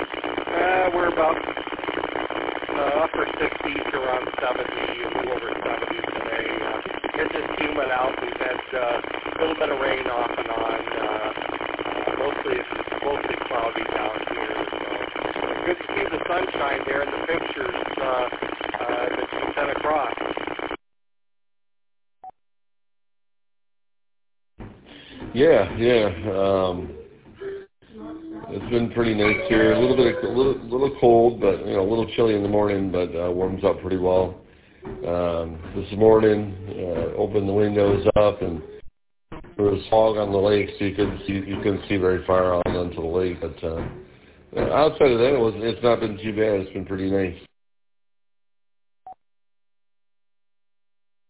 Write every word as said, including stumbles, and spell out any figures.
Uh, we're about uh, upper sixties to around seventy, a little over seventy today. Uh, it's just humid out. We've had uh, a little bit of rain off and on. Uh, uh, mostly it's mostly cloudy down here. So uh, good to see the sunshine there in the pictures uh, uh, that you sent across. Yeah, yeah. Um, it's been pretty nice here. A little bit, a little, little cold, but you know, a little chilly in the morning, but uh, warms up pretty well. Um, this morning, uh, opened the windows up, and there was fog on the lake, so you couldn't see, you couldn't see very far out onto the lake. But uh, outside of that, it was, it's not been too bad. It's been pretty nice.